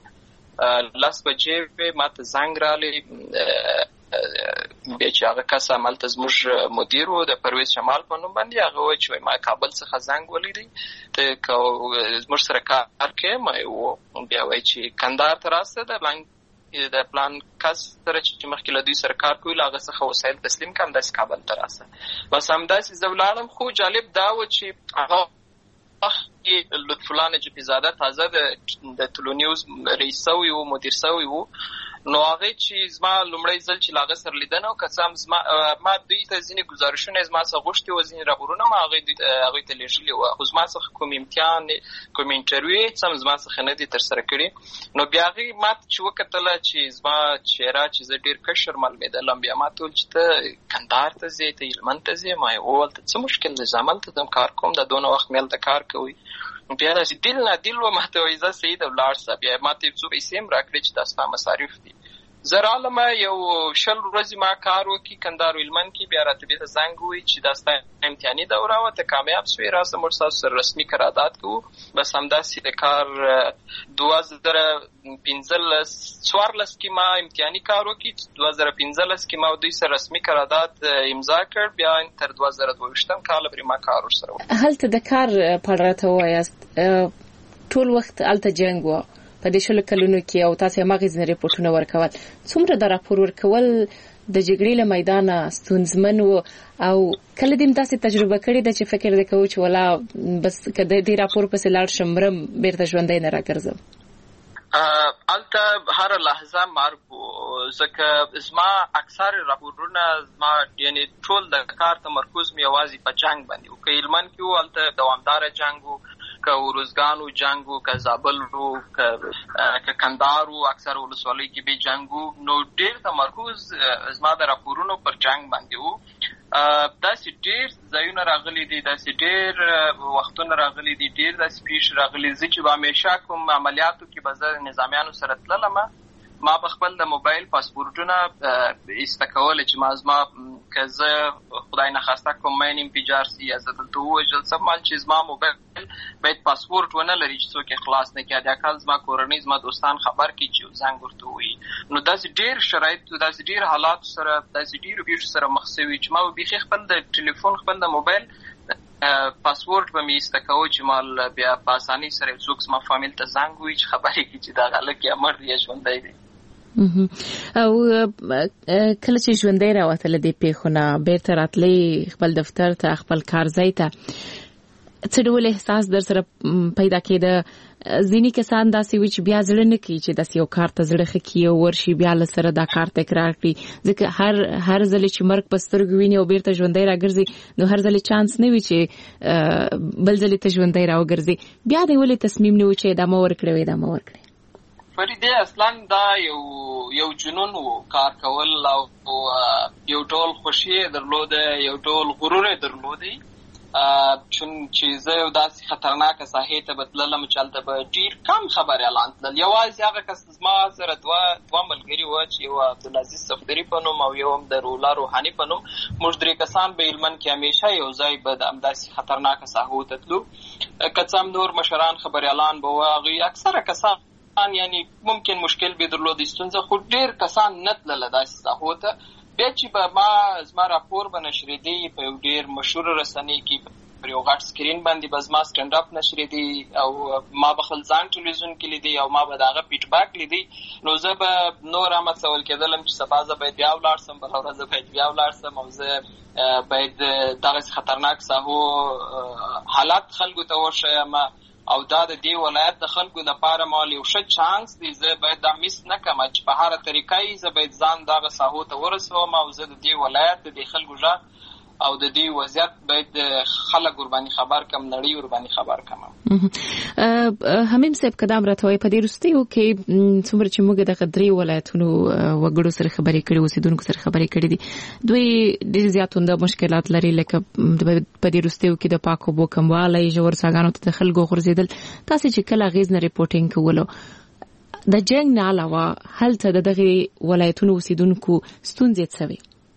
ووتلم لس بجې وې، ما ته زنګ راغلی. بیا چې هغه کس همالته زموږ مدیر و د پرویز شمال په نوم باندې، هغه وایي چې ما کابل څخه زنګ ولیدی ته که زموږ سره کار کوې. ما و بیا وایي چې کندهار ته راسته د پلان د پلان کس سره چې مخکې له دوی سره کار کوي له هغه څخه وسایل تسلیم کړم، داسې کابل ته راسته. بس همداسې زه ولاړم. خو جالب دا و چې هغه وخت کې لطفالله نجفي زاده تازه د ټولنیوز رئیس سوی و، مدیر سوی و. نو هغه چې زما لومړی ځل چې له هغه سره لیدنه او که څه هم زما ما دوی ته ځینې ګزارشونه یې زما څخه غوښتي وو، ځینې راپورونه ما هغوی ته لیږلي وو، خو زما څخه کوم امتحان کوم انټرویو یې څه هم زما څخه نه دي ترسره کړي. نو بیا هغې ما ته چې وکتله چې زما چهره چې زه ډېر کشر معلومېدلم، بیا ما ته وویل چې ته کندهار ته ځې، ته هلمند ته ځې. ما یې وویل ته څه مشکل دی، زه همالته ځم کار کوم، دا دونه وخت مې هلته کار کوي. بیا داسې دل نه دل و، ما ته وایي ځه صحیح ده ولاړ شه. بیا ما ته یې څو پیسې هم راکړې چې دا ستا مصارف دي. زه رالم یو شل ورځې ما کار وکړي کندهار هلمند کې. بیا راته بېرته زنګ ووایي چې دا ستا امتحاني دوره وه، ته کامیاب سوې، راسه موږ ستاسو سره رسمي قرارداد کوو. بس همداسې د کار دوه زره پنځلس څوارلس کې ما امتحاني کار وکړي، دوه زره پنځلس کې ما دوی سره رسمي قرارداد امضا کړ. بیا تر دوه زره دوه ویشتم کاله پرې ما کار ورسره وکړ. هلته د کار په اړه راته ووایاست، ټول وخت هلته جنګ و په دې شلو کلونو کې او تاسو هماغې ځینې ریپورټونه ورکول. څومره د راپور ورکول د جګړې له میدانه ستونزمن و او کله دې داسې تجربه کړې ده چې فکر دې کوو چې ولا بس که د دې راپور پسې لاړ شم مرم بېرته ژوندی نه راګرځم؟ البته هر لحظه مرګ ځکه زما اکثر راپورونه زما یعنی ټول د کار تمرکز مې یوازې په جنگ باندې و. که هلمند کې و هلته دوامداره جنگ و، که ارزګان و جنگ و، که زابل و، که کندهار و اکثر ولسوالۍ کې به جنگ و، نو ډېر تمرکز زما د راپورونو پر جنگ باندې و. داسې ډېر ځایونه راغلي دي، داسې ډېر وختونه راغلي دي، ډېر داسې پیښې راغلي دي چې به همیشه کوم عملیاتو کې به زه نظامیانو سره تللم، ما په خپل د موبایل پاسپورټونه ایسته کول چې ما زما که زه خدای نخواسته کوم مین انفجار سي یا زه دلته ووژل شم، مال چې زما موبایل باید پاسپورټ ونه لري چې څوک یې خلاص نه کړي، حداقل زما کورنۍ زما دوستان خبر کړي چې زنګ ورته ووایي. نو داسې ډېر شرایط، داسې ډېر حالاتو سره، داسې ډېرو پیښو سره مخ شوي چې ما به بیخي خپل د ټلیفون خپل د موبایل پاسپورټ به مې ایسته کوو چې مال بیا په اسانۍ سره یو څوک زما فامیل ته زنګ ووایي چې خبرې کړي چې دغه هلک یا مړ دی یا ژوندی دی. او کله چې ژوندی راوتله دې پیښو نه بیرته راتلی خپل دفتر ته، خپل کار ځای ته، څه ډول احساس در سره پیدا کېده؟ ځینې کسان داسې وي چې بیا زړه نه کوي چې داسې یو کار ته زړه ښه کړي او ورشي بیا له سره دا کار تکرار کړي، ځکه هر هر ځل چې مرګ په سترګو ویني او بیرته ژوندی راګرځي نو هر ځل چانس نه وي چې بل ځل ته ژوندی راوګرځي. بیا دې ولې تصمیم نه و چې دا مه ورکړی وای دا مه ورکړی؟ فریدې اصلا دا یو یو جنون و کار کول، او یو ډول خوشي درلوده، یو ډول غرور درلودی، چون چې زه یو داسې خطرناکه ساحې ته به تللم چې هلته به ډېر کم خبرې اعلان تلل. یوازې هغه کس زما سره دوه دوه ملګري وه چې یو عبدالعزیز صفدري په نوم او یو هم د رولا روحاني په نوم، موږ درې کسان به هلمند کې همیشه یو ځای به د همداسې خطرناکه ساحو ته تلو. که څه هم نور مشران خبرې اعلان به وه، هغوی اکثره کسان یعنی ممکن مشکل به درلودی ستونزه، خو ډېر کسان نه تلله داسې ساحو ته. بیا چې به ما زما راپور به نشرېدی په یو ډېر مشهوره رسنۍ کې، پر یو غټ سکرین باندې به زما سټنډ اپ نشرېدی او ما به خپل ځان ټلویزیون کې لیدی او ما به د هغه فیډباک لیدی، نو زه به نور هم هڅول کېدلم چې سبا زه باید بیا ولاړ شم، بله ورځ زه باید بیا ولاړ شم او زه باید دغسې خطرناک ساحو حالات خلکو ته وښیم، او دا د دې ولایت د خلکو لپاره مال یو ښه چانس دی. زه باید دا میس نه کړم چې په هره طریقه زه باید ځان دغه ساحو ته ورسوم او زه د دې ولایت د دې خلکو غږ او د دې وضعیت باید خلک ورباندې خبر کم، نړۍ ورباندې خبر کم. حمیم صاحب قدم راته وایي په دې وروستیو کې څومره چې موږ دغه درې ولایتونو وګړو سره خبرې کړې، اوسېدونکو سره خبرې کړې دي، دوی ډېر زیات عمده مشکلات لري، لکه په دې وروستیو کې د پاکو اوبو کموالی، ژور څاګانو ته د خلکو غورځېدل. تاسې چې کله اغېز نه ریپورټینګ کولو د جنګ نه علاوه هلته د دغې ولایتونو اوسېدونکو ستونزې څه وې؟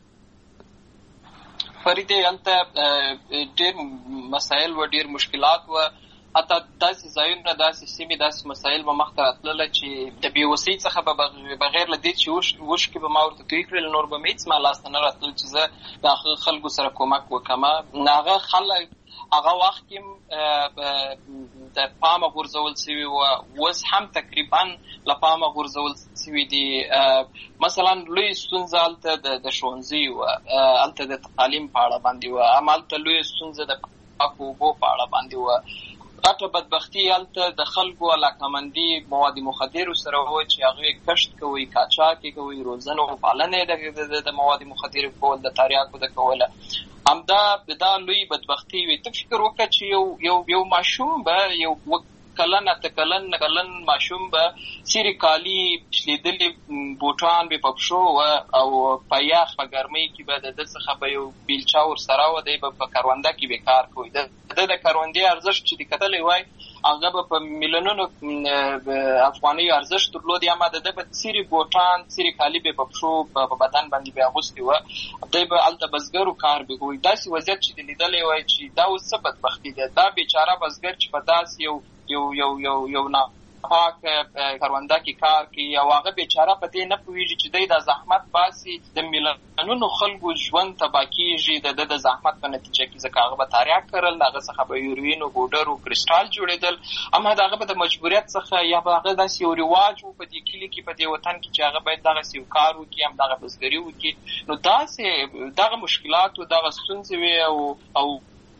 فریدې هلته ډېر مسایل و، ډېر مشکلات و، حتی داسې ځایونه، داسې سیمې، داسې مسایل به مخته راتلله چې د بېوسۍ څخه به بغیر له دې چې اوښکې به ما ورته توی کړل نور به مې هېڅ ما لاسته نه راتلل چې زه د هغه خلکو سره کومک وکړم. هغه خلک هغه وخت کې د پامه غورځول شوي وو، اوس هم تقریبا له پامه غورځول شوي دي. مثلا لوی ستونزه هلته د ښوونځي وه، هلته د تعلیم په اړه باندې وه، همالته لویه ستونزه د پاکو اوبو په اړه باندې وه. غټه بدبختي هلته د خلکو علاقمندي مواد مخدرو سره وه چې هغوی کشت کوي، قاچاق یې کوي، روزنه او پالنه یې د مواد مخدرو کول، د تریاکو د کوله، همدا دا لوی بدبختي وي. ته فکر وکړه چې یو یو یو ماشوم به یو کلن اته کلن کلن ماشوم به سیرې کالي شلیدلې بوټان به په پښو وه او په یخ په ګرمۍ کې به د ده څخه به یو بیلچه ورسره وه، دی به په کرونده کې به کار کوي. د ده د کروندې ارزښت چې دې کتلی وای هغه به په میلیونونو افغانیو ارزښت درلود، یا ما د ده به څیرې بوټان څیرې کالي به په پښو په بدن باندې به اغوستې وه، دی به هلته بزګرو کار به کوي. داسې وضعیت چې دې لیدلی وای چې دا اوس څه بدبختي ده، دا بیچاره بزګر چې په داسې یو یو یو یو یو ناپاک کرونده کې کار کوي او هغه بیچاره په دې نه پوهېږي چې دی دا زحمت باسي، د میلیونونو خلکو ژوند تباه کېږي د ده د زحمت په نتیجه کې، ځکه هغه به تریاک کرل، هغه څخه به یوروین و بوډر و کرسټال جوړېدل، اما د هغه به د مجبوریت څخه یا به هغه داسې یو رواج و په دې کلي کې په دې وطن کې چې هغه باید دغسې یو کار وکړي، همدغه بزګري وکړي. نو داسې دغه مشکلات و، دغه ستونزې وې او او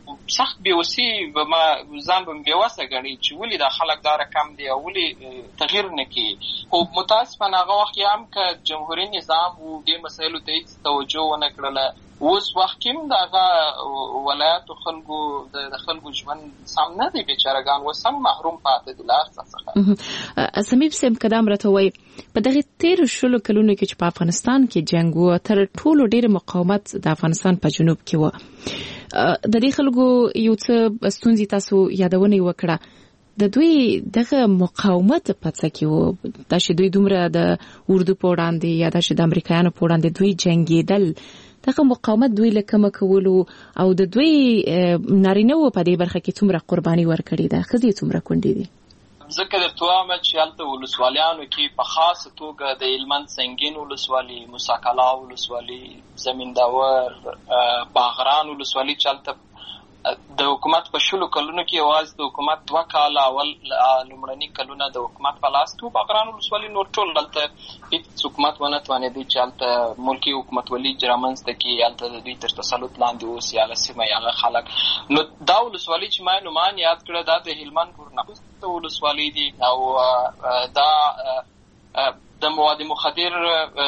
سخت بیوسی به ما ځان به بیوسه ګڼي چې ولې دا خلک دا رقم دی او ولې تغییر نه کوي. خو متاسفانه هغه وخت هم که جمهوري نظام و دې مسایلو ته هیڅ توجه ونه کړله. اوس وخت کې هم دغه ولایتو خلکو د خلکو ژوند سم نه دی، بیچارهګان اوس هم محروم پاتې دي له هر څه څخه. سمیب صاحب که دا هم راته وایي په دغې تېرو شلو کلونو کې چې په افغانستان کې جنګ و، تر ټولو ډېر مقاومت د افغانستان په جنوب کې و. د دې خلکو یو څه ستونزې تاسو یادونه یې وکړه، د دوی دغه مقاومت په څه کې و؟ دا چې دوی دومره د اردو په وړاندې یا دا چې د امریکایانو په وړاندې دوی جنګېدل، دغه مقاومت دوی له کومه کولو او د دوی نارینه و په دې برخه کې څومره قرباني ورکړې ده، ښځې څومره کونډې دي؟ ځکه درته وایم چې هلته ولسوالیانو کې په خاصه توګه د هلمند سنګین ولسوالي، موسی کلا ولسوالي، زمین داور، باغران ولسوالي چې هلته د حکومت په شلو کلونو کې یوازې د حکومت دوه کاله اول لومړني کلونه د حکومت په لاس کې باغران ولسوالي، نور ټول هلته هېڅ حکومت ونه توانېدی چې هلته ملکي حکومتولي رامنځته کړي، هلته د دوی تر تسلط لاندې اوسي هغه سیمه هغه خلک. نو دا ولسوالي چې ما نومان یاد کړه دا د هلمند ورنغوسته ولسوالي دي او دا د مواد مخدر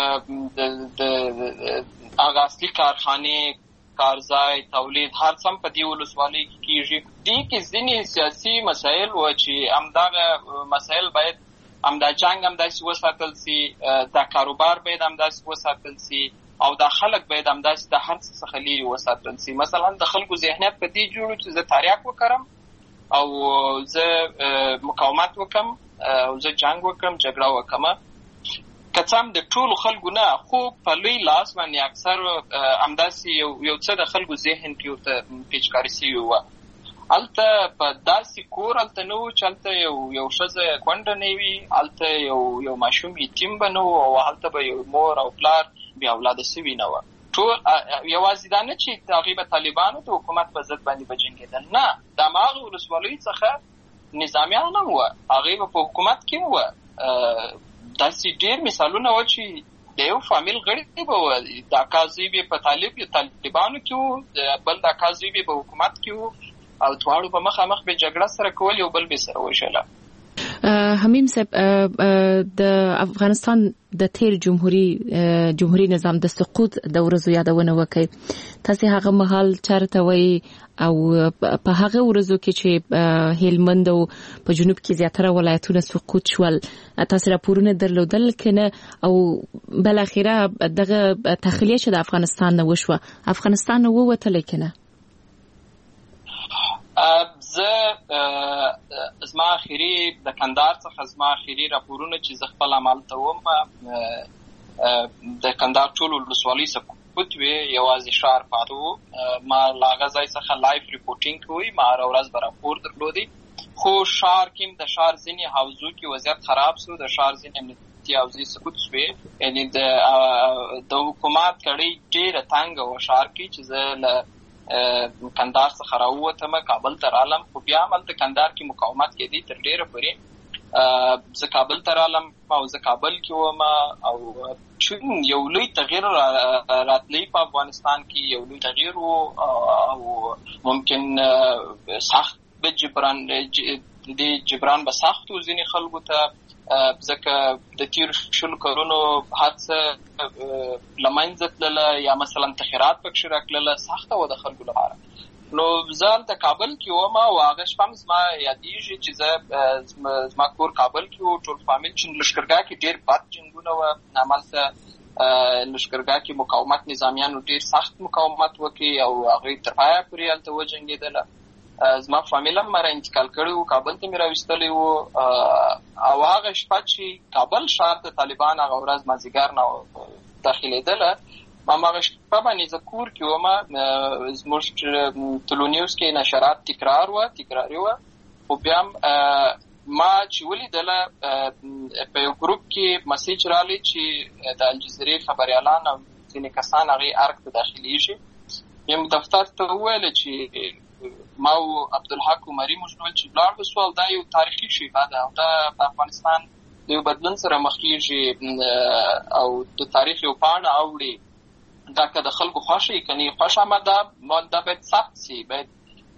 د هغه اصلي کارخانې، کارځای، تولید هر څه په دې ولسوالۍ کې کېږي. دې کې ځینې سیاسي مسایل و چې همدغه مسایل باید همدا جنګ همداسې وساتل سي، دا کاروبار باید همداسې وساتل سي او دا خلک باید همداسې د هر څه څخه لرې وساتل سي. مثلا د خلکو ذهنیت په دې جوړ چې زه تاریاک وکړم او زه مقاومت وکړم او زه جنګ وکړم، جګړه وکړم. که څه هم د ټولو خلکو نه، خو په لوی لاس باندې اکثر همداسې یو یو څه د خلکو ذهن کې ورته پیچکاري سوي وه. هلته په داسې کور هلته نه و چې هلته یو یو ښځه کونډه نه وي، هلته یو یو ماشوم یتیم به نه و او هلته به یو مور او پلار بې اولاده سوي نه وه. ټول یوازې دا نه چې هغوی به طالبانو د حکومت په ضد باندې به جنګېدل، نه، د هماغه ولسوالیو څخه نظامیان هم وه، هغوی به په حکومت کې وه. داسې ډېر مثالونه و چې د یو فامیل غړي به وه، د اکا زوی به په طالب طالبانو کې و، بل د اکا زوی به په حکومت کې و او دواړو به مخامخ به جګړه سره کول، یو بل به سره وژله. حمیم صاحب، د افغانستان د تیر جمهوری جمهوری نظام د سقوط د ورځو یادونه وکړي، تاسو هغه مهال چارته وای او په هغه ورځو کې چې هلمند او په جنوب کې زیاتره ولایتونه سقوط شول، تاسو راپورونه درلودل کنه او بل اخیره دغه تخلیه چې د افغانستان نه وشوه، افغانستان نه ووتل کنه؟ زه زما اخیری د کندهار څخه زما اخیری راپورونه چې زه خپل عمل ته وم د کندهار ټول ولسوالۍ سقوط وي، یوازې ښار پاته و. ما له هغه ځای څخه لایف ریپورټینګ کوي، ما هره ورځ به راپور درلودی. خو ښار کې د ښار ځینې حوزو کې وضعیت خراب سو، د ښار ځینې امنیتي حوزې سقوط شوې، یعنې د حکومت کړۍ ډېره تنګه وه ښار کې چې زه له کندهار څخه راووتم، کابل ته رالم. خو بیا هم هلته کندهار کې مقاومت کېدی تر ډېره پورې. زه کابل ته رالم او زه کابل کې وم او چون یو لوی تغییر راتلی په افغانستان کې، یو لوی تغییر و او ممکن سخت به جبران د جبران به سخت و ځینې خلکو ته، ځکه د تیر شلو کلونو هڅه له منځه تلله یا مثلا تغیرات پکښې راتلله، سخته وه د خلکو لپاره. نو زه هلته کابل کې وم او هغه شپه هم زما یادېږي چې زه زما کور کابل کې و، ټول فامیل چې لښکرګاه کې ډېر بد جنګونه وه، همالته لښکرګاه کې مقاومت نظامیانو ډېر سخت مقاومت وکړي او هغوی تر پایه پورې هلته وجنګېدله. زما فامیل هم ما را انتقال کړی و، کابل ته مې راویستلی و او هغه شپه چې کابل ښار ته طالبان هغه ورځ مازدیګر نه داخلېدله، ما هغه شپه باندې زه کور کې وم. زموږ تلونیوز کې نشرات تکرار وه تکراري وه، خو بیا هم ما چې ولیدله په یو ګروپ کې مسیج رالی چې د الجزیرې خبریالان او ځینې کسان هغې ارګ ته داخلېږي. یم دفتر ته وویله چې ما او عبدالحق عمري موږ ویل چې ولاړ به سو او دا یو تاریخي شیبه ده او دا په افغانستان د یو بدلون سره مخ کېږي او د تاریخ یو پاڼه اوړي. دا که د خلکو خوښه یې که نه یې خوښه، اما دا دا باید ثبت سي، باید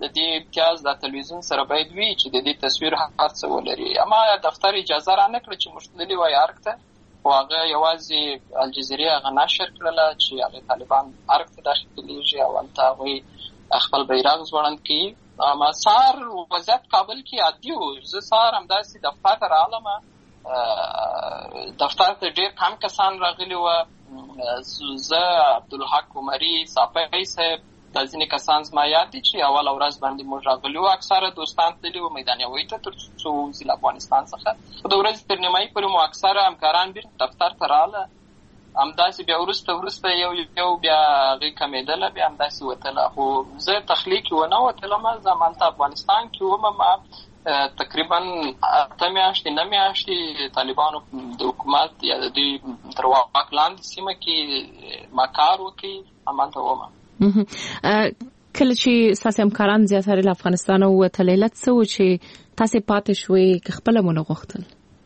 د دې امتیاز د تلویزیون سره باید وي چې د دې تصویر هر څه ولري. اما دفتر اجازه را نه کړه چې موږ تللي وای ارګ ته، خو هغه یوازې الجزیرې هغه نشر کړله چې هغې طالبان ارګ ته داخلېږي او هلته هغوی خپل بیرغ ځوړند کوي. اما سهار وضعیت کابل کې عادي و. زه سهار همداسې دفتر ته راغلم، دفتر ته ډېر کم کسان راغلي وو. زه عبدالحق عمري صافی صاحب دا ځینې کسان زما یاد دي چې اوله ورځ باندې موږ راغلي وو. اکثره دوستان تللي وو میدان یوې ته تر څو وځي له افغانستان څخه. خو د ورځې تر نیمایي پورې مو اکثره همکاران بېرته دفتر ته راغله. همداسې بیا وروسته وروسته یو یو بیا هغې کمېدله، بیا همداسې وتله. خو زه تخلیق کې ونه وتلم، زه همالته افغانستان کې وم. تقریبا اته میاشتې نه میاشتې طالبانو د حکومت یا د دوی تر واک لاندې سیمه کې ما کار وکړي، همالته وم. کله چې ستاسې همکاران زیاتره له افغانستانه ووتل، علت څه و چې تاسې پاتې شوې که خپله مو نه غوښتل؟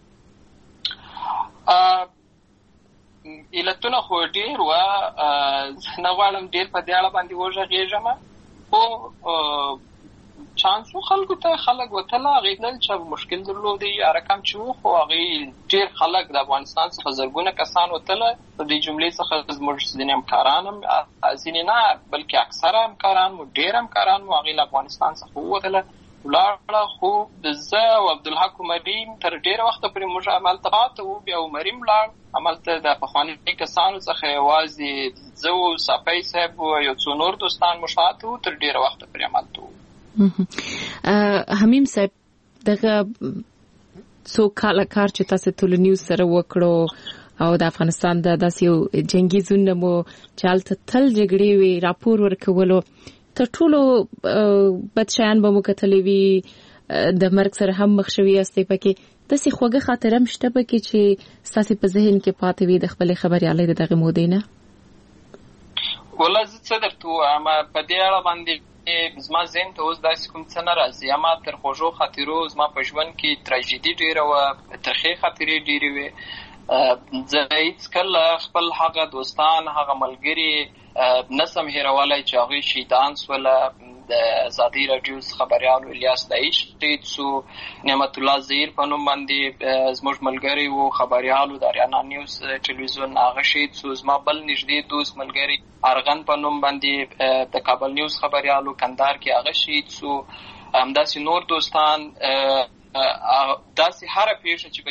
علتونه خو ډېر وه، نه غواړم ډېر په دې اړه باندې وغږېږم، خو چانس و خلکو ته خلک وتله. هغې تلل چې مشکل درلودی یا رقم چې و، خو هغې ډېر خلک د افغانستان څخه زرګونه کسان وتله. د دې جملې څخه زموږ ځینې همکاران هم، ځینې نه بلکې اکثره همکاران مو، ډېر همکاران مو هغې له افغانستان څخه ووتله ولاړه. خو زه او عبدالحق عمري تر ډېره وخته پورې موږ همالته پاته وو. بیا عمري هم ولاړ. همالته د پخواني کسانو څخه یوازې زه و صافی صاحب و یو څو نور دوستان مو شاته وو، تر ډېره وخته پورې همالته وو. حمیم صاحب، دغه څو کاله کار چې تاسو ټول نیوز سره وکړو او د افغانستان د داسې یو جنگي زون مو چې هلته تل جګړې وي، راپور ورکولو، تر ټولو بد شیان به مو کتلی وي، د مرګ سره هم مخ شوي یاستئ. پکې داسې خوږه خاطره هم شته پکې چې ستاسې په ذهن کې پاتې وي د خپلې خبریالۍ د دغې مودې نه؟ والله زه څه درته ووایم، په دې اړه باندې زما ذهن ته اوس داسې کوم څه نه راځي. اما تر خوږو خاطرو زما په ژوند کې تراژیدي ډېره وه، ترخې خاطرې ډېرې وې. زه هېڅکله خپل هغه دوستان، هغه ملګري نه سم هېرولی چې هغوی شهیدان سوله. د ازادۍ راډیو خبریال الیاس دایي شهید سو، نعمت الله زهیر په نوم باندې زموږ ملګری و خبریالو د اریانا نیوز ټلویزیون، هغه شهید سو. زما بل نږدې دوست ملګری ارغن په نوم باندې د کابل نیوز خبریالو کندهار کې، هغه شهید سو. همداسې نور دوستان. داسې هره پیښه چې به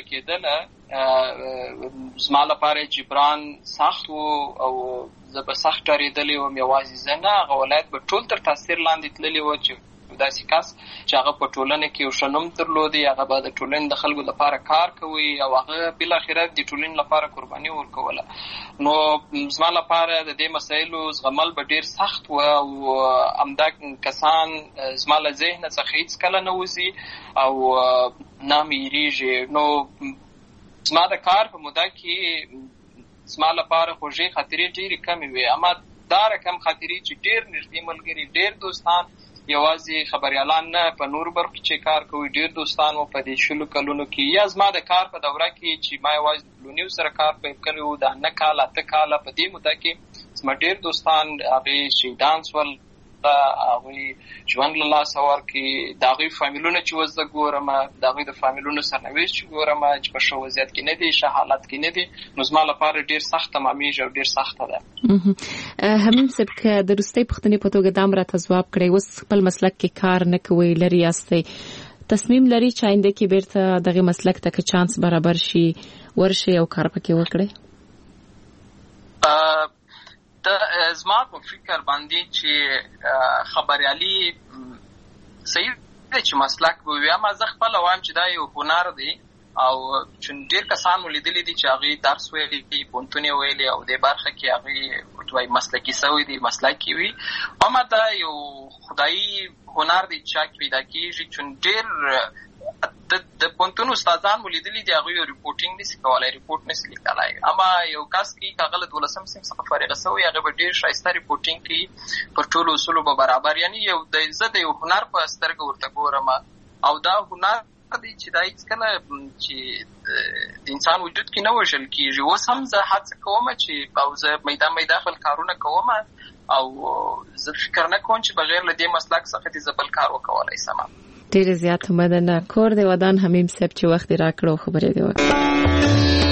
کېدله زما لپاره جبران سخت و او زه به سخت ډارېدلی وم. یوازې زه نه، هغه ولایت به ټول تر تاثیر لاندې تللی و چې داسې کس چې هغه په ټولنه کې یو ښه نوم درلودی، هغه به د ټولنې د خلکو لپاره کار کوي او هغه بالاخره د ټولنې لپاره قرباني ورکوله. نو زما لپاره د دې مسایلو زغمل به ډېر سخت و او همدا کسان زما له ذهنه څخه هېڅکله نه وځي او نه مې هېرېږي. نو زما د کار په موده کې زما لپاره خوږې خاطرې ډېرې کمې وې. اما دا رقم خاطرې چې ډېر نږدې ملګري، ډېر دوستان، یوازې خبریالان نه، په نورو برخو کې چې کار کوي ډېر دوستان و په دې شلو کلونو کې، یا زما د کار په دوره کې چې ما یوازې د بلو نیوز سره کار پیل کړی و، د نه کاله اته کاله په دې موده کې زما ډېر دوستان هغې شهیدان سول، هغوی ژوند له لاسه ورکړي. د هغوی فامیلونه چې اوس زه ګورم، د هغوی د فامیلونو سرنوشت چې ګورم چې په ښه وضعیت کې نه دي، ښه حالت کې نه دي، نو زما لپاره ډېر سخت تمامېږي او ډېر سخته ده. حمیم صاحب، که د وروستۍ پوښتنې په توګه دا هم راته ځواب کړئ، اوس خپل مسلک کې کار نه کوئ، لرې یاستئ، تصمیم لري چې آینده کې بیرته دغې مسلک ته که چانس برابر شي ورشئ او کار پکې وکړئ؟ د زما په فکر باندې چې خبریالي صحیح دی چې مسلک به وي، اما زه خپله وایم چې دا یو هنر دی او چون ډېر کسان مو لیدلي دي چې هغوی درس ویلي دي، پوهنتون یې ویلي او دې برخه کې هغوی وایي مسلکي سوي دي، مسلکي وي. اما دا یو خدایي هنر دی چې چا کې پیدا کېږي. چون ډېر د پوهنتون استادان مو لیدلي دي، هغوی یو ریپورټینګ نشي کولی، ریپورټ نشي لیکلی. اما یو کس کې که هغه له دولسم صنف څخه فارغه سوی، هغه به ډېر ښایسته ریپورټینګ کوي، پر ټولو اصولو به برابر. یعنې یو د زه د یو هنر په سترګه ورته ګورم او دا هنر دی چې دا هېڅکله چې د انسان وجود کې نه وژل کېږي. اوس هم زه هڅه کوم چې او زه میدان میدان خپل کارونه کوم، او زه فکر نه کوم چې بغیر له دې مسلک څخه دې زبل کار وکولای سم. ډېر زیات مننه. کور د ودان حمیم صاحب چې وخت راکړو خبرې دی وکړه.